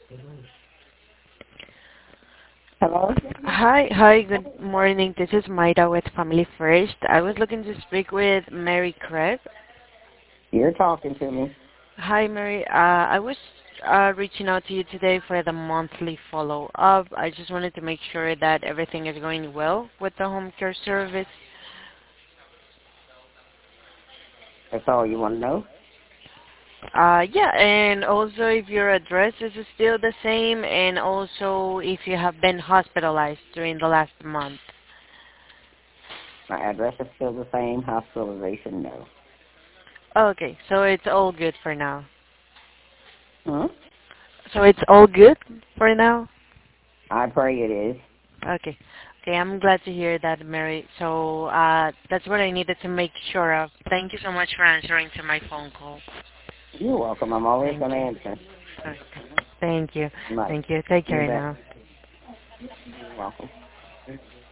Hello? Hi, good morning. This is Maida with Family First. I was looking to speak with Mary Craig. You're talking to me. Hi, Mary. I was reaching out to you today for the monthly follow-up. I just wanted to make sure that everything is going well with the home care service. That's all you want to know? Yeah, and also if your address is still the same, and also if you have been hospitalized during the last month. My address is still the same. Hospitalization, no. Okay, so it's all good for now. Hmm? So it's all good for now? I pray it is. Okay. Okay, I'm glad to hear that, Mary. So that's what I needed to make sure of. Thank you so much for answering to my phone call. You're welcome. I'm always Thank going to you. answer. Okay. Thank you. Right. Thank you. Take You care bet. now. You're welcome.